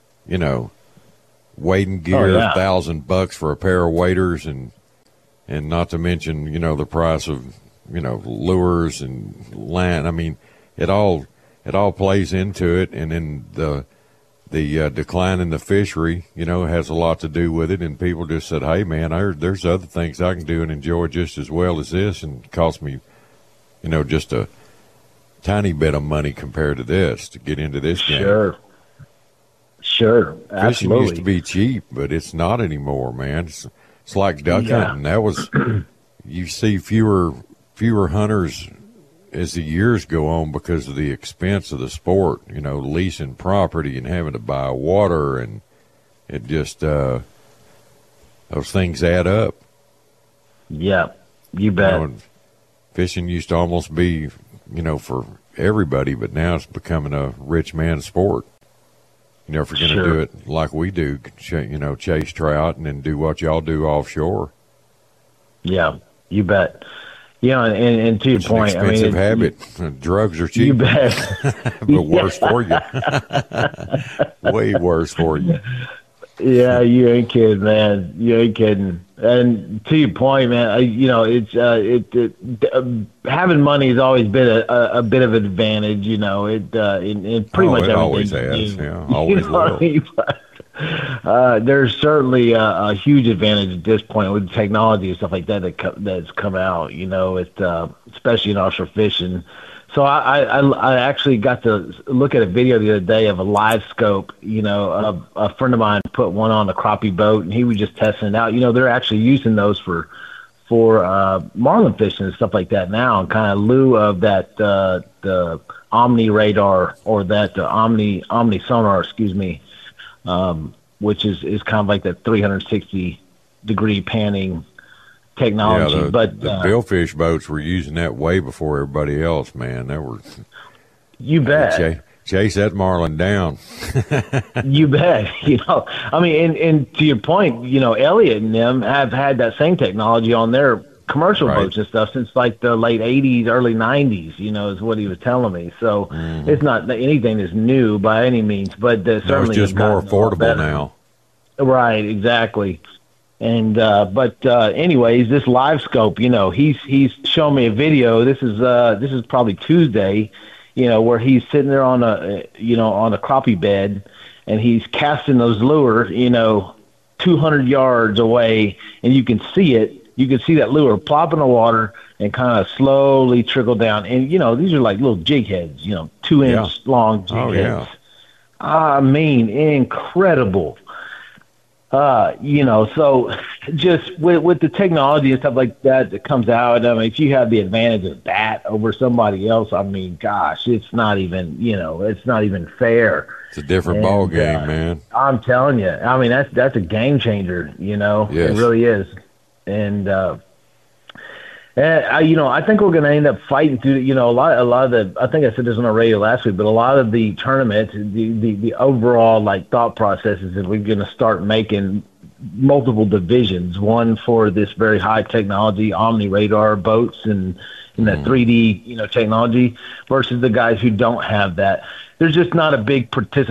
wading gear, $1,000 for a pair of waders and not to mention, the price of, lures and land. I mean, it all plays into it, and then the decline in the fishery, has a lot to do with it. And people just said, "Hey, man, there's other things I can do and enjoy just as well as this, and it cost me, just a tiny bit of money compared to this to get into this game." Sure, absolutely. Fishing used to be cheap, but it's not anymore, man. It's like duck hunting. That was you see fewer hunters as the years go on because of the expense of the sport, leasing property and having to buy water, and it just those things add up. Yeah, you bet. Fishing used to almost be, for everybody, but now it's becoming a rich man's sport. If you're going to do it like we do, chase trout and then do what y'all do offshore. Yeah, you bet. And to your point, an expensive habit. Drugs are cheap. You bet. But worse for you. Way worse for you. Yeah, you ain't kidding, man. You ain't kidding. And to your point, man, having money has always been a bit of an advantage. In pretty much everything. It always has. Yeah, always will. There's certainly a huge advantage at this point with technology and stuff like that that's come out. Especially in offshore fishing. So I actually got to look at a video the other day of a live scope. A friend of mine put one on a crappie boat, and he was just testing it out. They're actually using those for marlin fishing and stuff like that now, in kind of lieu of that the Omni radar or that Omni sonar, which is kind of like that 360-degree panning technology. Yeah, but the billfish boats were using that way before everybody else, man. You bet. Chase that marlin down. You bet. And to your point, Elliott and them have had that same technology on their commercial boats and stuff since like the late 80s, early 90s, is what he was telling me. So it's not anything that's new by any means, but certainly it's just more affordable now. Right, exactly. And anyways, this live scope, he's shown me a video. This is probably Tuesday, where he's sitting there on a crappie bed, and he's casting those lures, 200 yards away, and you can see it. You can see that lure plop in the water and kind of slowly trickle down. And these are like little jig heads, 2-inch long jig heads. I mean, incredible. So just with the technology and stuff like that comes out, if you have the advantage of that over somebody else, I mean, gosh, it's not even, it's not even fair. It's a different ball game, man. I'm telling you. I mean, that's a game changer, Yes. It really is. And, I think we're going to end up fighting through, a lot of the, I think I said this on the radio last week, but a lot of the tournaments, the overall thought processes that we're going to start making multiple divisions, one for this very high technology Omni radar boats and that 3D, technology versus the guys who don't have that. There's just not a big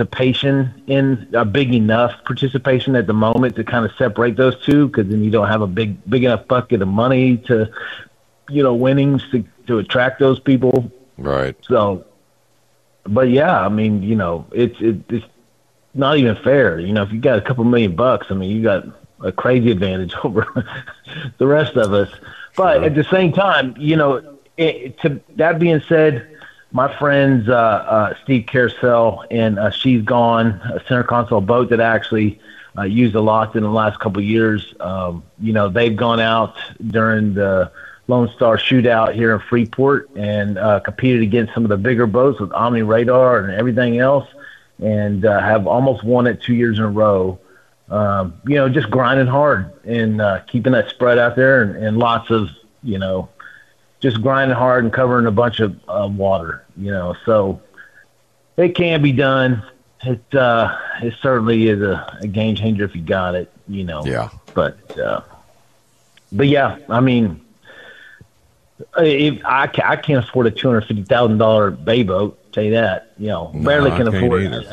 enough participation at the moment to kind of separate those two, because then you don't have a big enough bucket of money to, winnings to attract those people. Right. So, but yeah, I mean, it's not even fair. You know, if you got a couple $1,000,000, I mean, you got a crazy advantage over the rest of us. But at the same time, you know, to that being said, my friends, Steve Carousel and She's Gone, a center console boat that I actually used a lot in the last couple of years. You know, they've gone out during the Lone Star Shootout here in Freeport and competed against some of the bigger boats with Omni Radar and everything else, and have almost won it 2 years in a row. You know, just grinding hard and keeping that spread out there and lots of, you know, just grinding hard and covering a bunch of water, you know. So it can be done. It certainly is a game changer if you got it, you know. Yeah. But yeah, I mean, if I can't afford a $250,000 bay boat. Tell you that, you know, barely can afford it.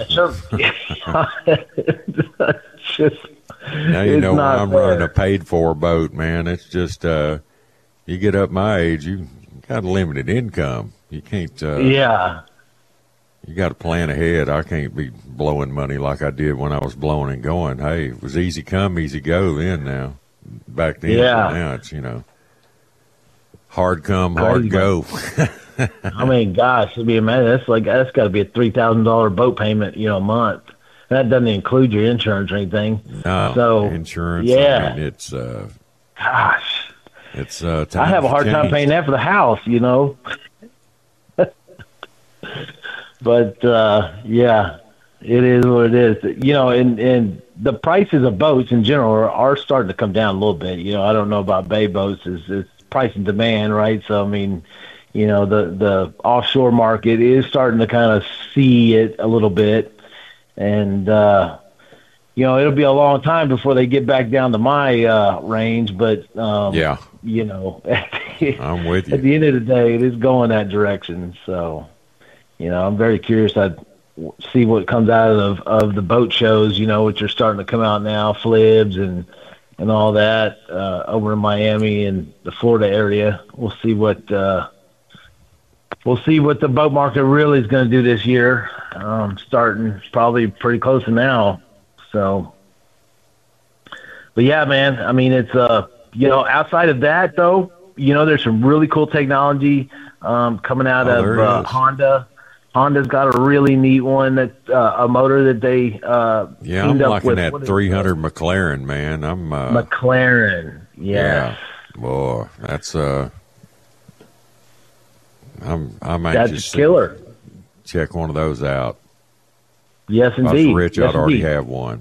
Now you know why I'm running a paid-for boat, man. It's just you get up my age, you got limited income. You can't. Yeah. You got to plan ahead. I can't be blowing money like I did when I was blowing and going. Hey, it was easy come, easy go then. Now, back then, now it's, you know, hard come, hard go. I mean, gosh, that's got to be a $3,000 boat payment, you know, a month. That doesn't include your insurance or anything. No, so insurance. Yeah, I mean, it's gosh, it's. I have a hard time paying that for the house, you know. But yeah, it is what it is. You know, and the prices of boats in general are starting to come down a little bit. You know, I don't know about bay boats. It's price and demand, right? So I mean, you know, the offshore market is starting to kind of see it a little bit. And, you know, it'll be a long time before they get back down to my range. But, you know, I'm with you. At the end of the day, it is going that direction. So, you know, I'm very curious. I'd see what comes out of the boat shows, you know, which are starting to come out now, Flibs and all that over in Miami and the Florida area. We'll see what the boat market really is going to do this year. Starting probably pretty close to now. So, but yeah, man, I mean, it's, you know, outside of that though, you know, there's some really cool technology, coming out of, Honda. Honda's got a really neat one that, a motor that they, I'm liking that 300 McLaren, man. I'm, McLaren. Yeah. Boy, that's, I'm anxious. That's killer. Check one of those out. Yes, indeed. If I was rich, I'd already have one.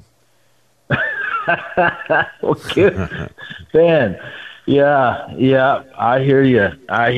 Well, good. Man, yeah, I hear you.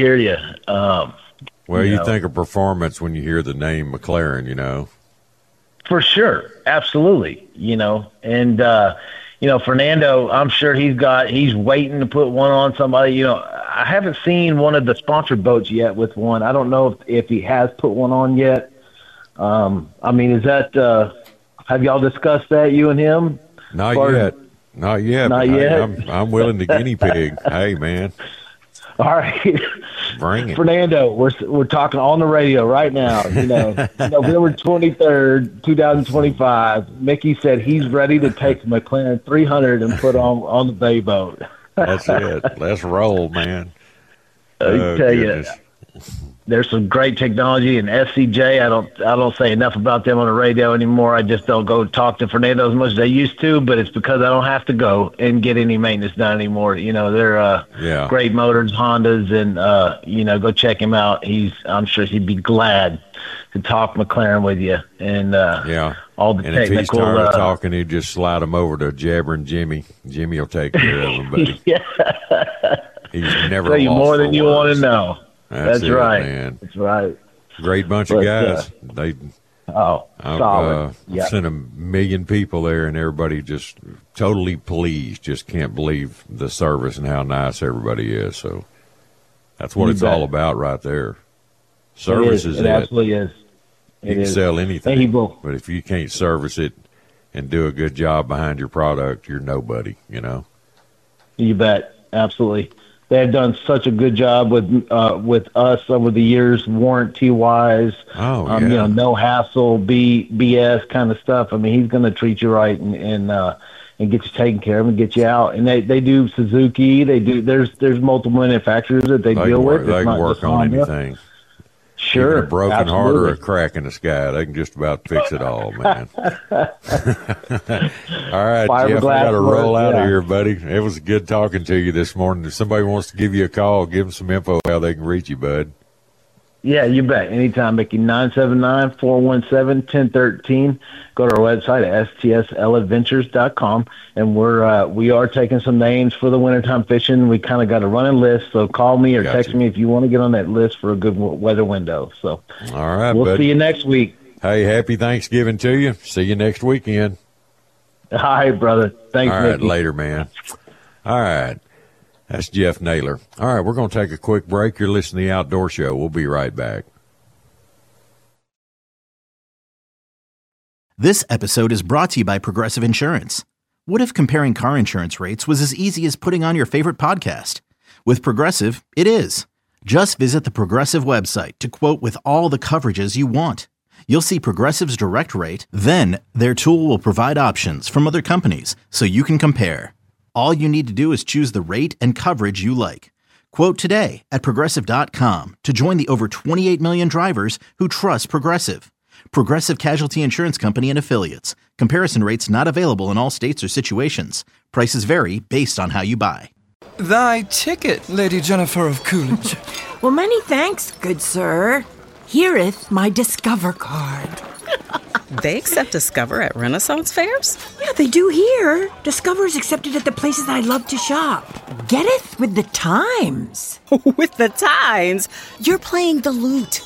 Well, you think of performance when you hear the name McLaren, you know. For sure, absolutely, you know, and you know, Fernando, I'm sure he's waiting to put one on somebody. You know, I haven't seen one of the sponsored boats yet with one. I don't know if he has put one on yet. I mean, is that, have y'all discussed that, you and him? Not yet. I'm willing to guinea pig. Hey, man. All right. Bring it. Fernando, we're talking on the radio right now. You know, November 23rd, 2025. Mickey said he's ready to take the McLaren 300 and put on the bay boat. That's it. Let's roll, man. I tell you, there's some great technology, and SCJ. I don't say enough about them on the radio anymore. I just don't go talk to Fernando as much as I used to, but it's because I don't have to go and get any maintenance done anymore. You know, they're great motors, Hondas, and you know, go check him out. I'm sure he'd be glad to talk McLaren with you, and all the and technical. If he's tired of talking, he'd just slide him over to Jabbering Jimmy. Jimmy will take care of him, buddy. He's never tell you more than you want to know. That's it, right, man. That's right. Great bunch of guys. Solid. I've sent 1 million people there, and everybody just totally pleased. Just can't believe the service and how nice everybody is. So that's what it's all about right there. Service is it. It absolutely is. You can sell anything, but if you can't service it and do a good job behind your product, you're nobody, you know? You bet. Absolutely. They have done such a good job with us over the years, warranty wise. No hassle, BS kind of stuff. I mean, he's going to treat you right and get you taken care of and get you out. And they do Suzuki. They do. There's multiple manufacturers that they deal with. They can work on anything. Sure. Even a broken heart or a crack in the sky, they can just about fix it all, man. All right, Jeff, I got to roll out of here, buddy. It was good talking to you this morning. If somebody wants to give you a call, give them some info how they can reach you, bud. Yeah, you bet. Anytime, Mickey. 979-417-1013. Go to our website at stseladventures.com. And we are taking some names for the wintertime fishing. We kind of got a running list, so call me or text me if you want to get on that list for a good weather window. So, all right, we'll see you next week. Hey, happy Thanksgiving to you. See you next weekend. All right, brother. Thanks, all right, Mickey. Later, man. All right. That's Jeff Naylor. All right, we're going to take a quick break. You're listening to The Outdoor Show. We'll be right back. This episode is brought to you by Progressive Insurance. What if comparing car insurance rates was as easy as putting on your favorite podcast? With Progressive, it is. Just visit the Progressive website to quote with all the coverages you want. You'll see Progressive's direct rate, then their tool will provide options from other companies so you can compare. All you need to do is choose the rate and coverage you like. Quote today at Progressive.com to join the over 28 million drivers who trust Progressive. Progressive Casualty Insurance Company and Affiliates. Comparison rates not available in all states or situations. Prices vary based on how you buy. Thy ticket, Lady Jennifer of Coolidge. Well, many thanks, good sir. Here'th my Discover card. They accept Discover at Renaissance fairs? Yeah, they do here. Discover is accepted at the places I love to shop. Getteth with the times. With the times? You're playing the lute.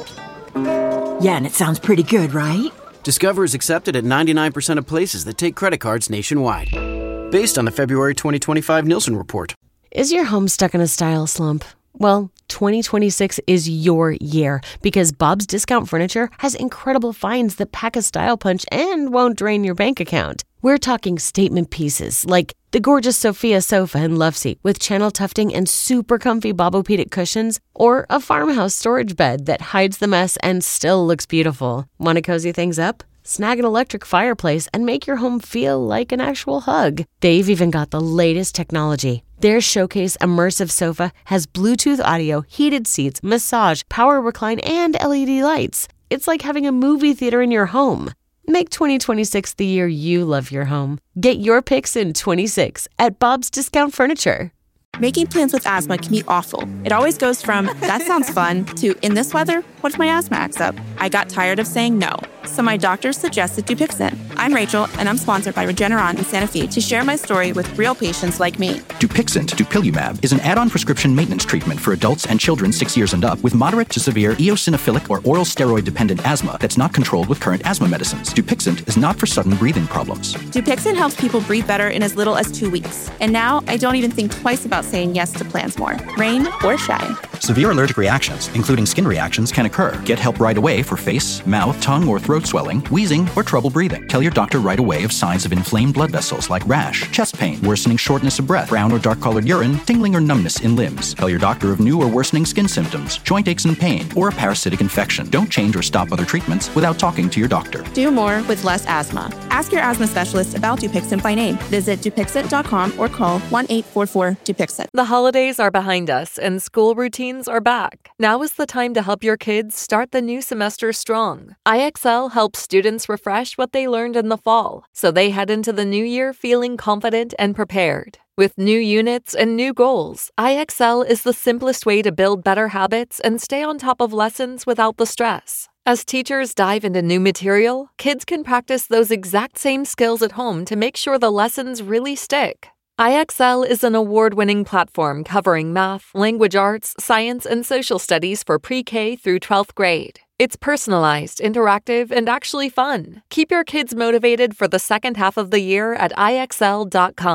Yeah, and it sounds pretty good, right? Discover is accepted at 99% of places that take credit cards nationwide. Based on the February 2025 Nielsen report. Is your home stuck in a style slump? Well, 2026 is your year because Bob's Discount Furniture has incredible finds that pack a style punch and won't drain your bank account. We're talking statement pieces like the gorgeous Sophia sofa and love seat with channel tufting and super comfy Bobopedic cushions, or a farmhouse storage bed that hides the mess and still looks beautiful. Want to cozy things up? Snag an electric fireplace and make your home feel like an actual hug. They've even got the latest technology. Their Showcase Immersive Sofa has Bluetooth audio, heated seats, massage, power recline, and LED lights. It's like having a movie theater in your home. Make 2026 the year you love your home. Get your picks in 26 at Bob's Discount Furniture. Making plans with asthma can be awful. It always goes from, that sounds fun, to, in this weather, what if my asthma acts up? I got tired of saying no, so my doctor suggested Dupixent. I'm Rachel, and I'm sponsored by Regeneron in Santa Fe to share my story with real patients like me. Dupixent, dupilumab, is an add-on prescription maintenance treatment for adults and children 6 years and up with moderate to severe eosinophilic or oral steroid-dependent asthma that's not controlled with current asthma medicines. Dupixent is not for sudden breathing problems. Dupixent helps people breathe better in as little as 2 weeks. And now I don't even think twice about saying yes to plans more, rain or shine. Severe allergic reactions, including skin reactions, can occur. Get help right away for face, mouth, tongue, or throat swelling, wheezing, or trouble breathing. Tell your doctor right away of signs of inflamed blood vessels like rash, chest pain, worsening shortness of breath, brown or dark-colored urine, tingling or numbness in limbs. Tell your doctor of new or worsening skin symptoms, joint aches and pain, or a parasitic infection. Don't change or stop other treatments without talking to your doctor. Do more with less asthma. Ask your asthma specialist about Dupixent by name. Visit Dupixent.com or call 1-844-DUPIXENT. The holidays are behind us and school routines are back. Now is the time to help your kids start the new semester strong. IXL helps students refresh what they learned in the fall, so they head into the new year feeling confident and prepared. With new units and new goals, IXL is the simplest way to build better habits and stay on top of lessons without the stress. As teachers dive into new material, kids can practice those exact same skills at home to make sure the lessons really stick. IXL is an award-winning platform covering math, language arts, science, and social studies for pre-K through 12th grade. It's personalized, interactive, and actually fun. Keep your kids motivated for the second half of the year at IXL.com.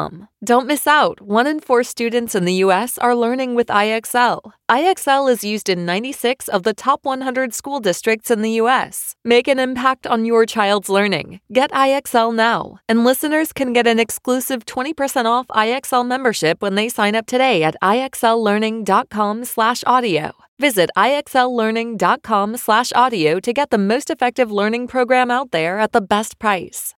Don't miss out. 1 in 4 students in the U.S. are learning with IXL. IXL is used in 96 of the top 100 school districts in the U.S. Make an impact on your child's learning. Get IXL now. And listeners can get an exclusive 20% off IXL membership when they sign up today at IXLlearning.com/audio. Visit IXLlearning.com/audio to get the most effective learning program out there at the best price.